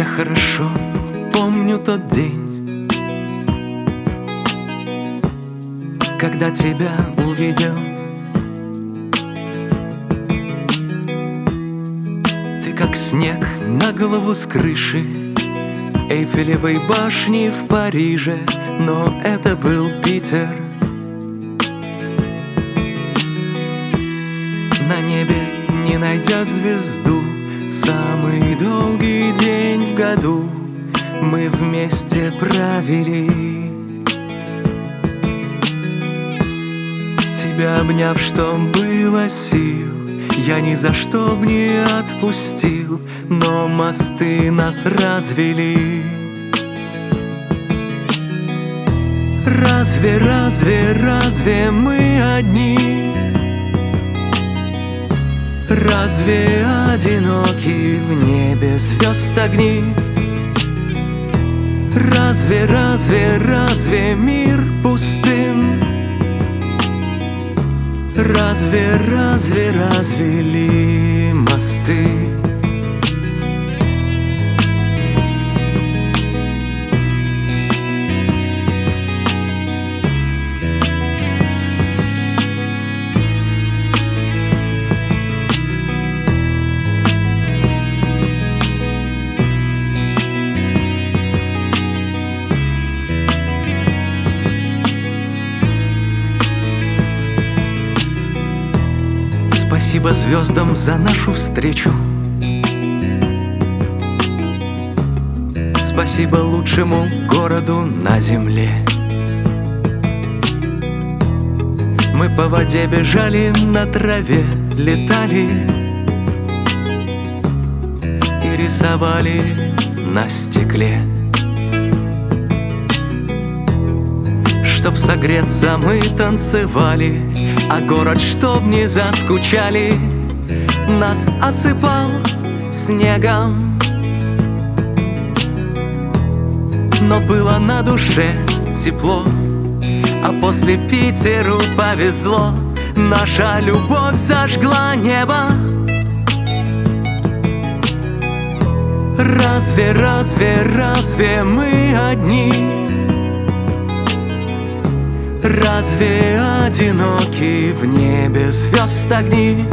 Я хорошо помню тот день, когда тебя увидел. Ты как снег на голову с крыши Эйфелевой башни в Париже, но это был Питер. На небе, не найдя звезду, самый долгий день в году мы вместе провели. Тебя обняв, что было сил, я ни за что б не отпустил, но мосты нас развели. Разве мы одни? Разве одиноки в небе звезд огни? Разве мир пустым? Разве ли мосты? Спасибо звездам за нашу встречу. Спасибо лучшему городу на земле. Мы по воде бежали, на траве летали и рисовали на стекле. Чтоб согреться, мы танцевали, а город, чтоб не заскучали, нас осыпал снегом. Но было на душе тепло, а после Питеру повезло. Наша любовь зажгла небо. Разве мы одни? Разве одиноки в небе звезд огни?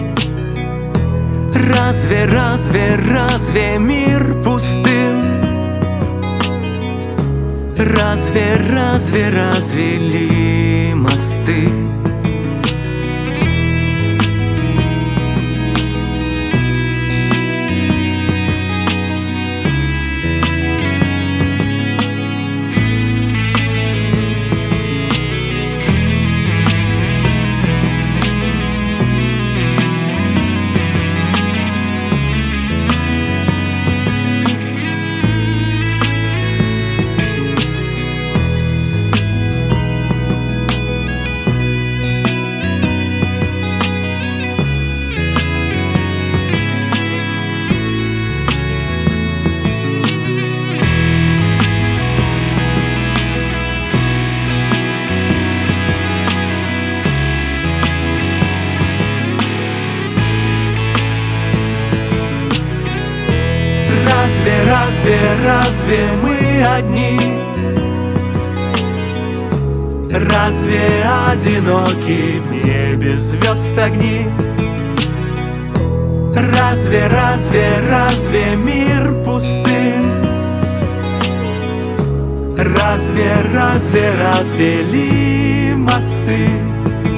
Разве мир пустым? Разве ли мосты? Разве мы одни? Разве одиноки в небе звезд огни? Разве мир пустым? Разве ли мосты?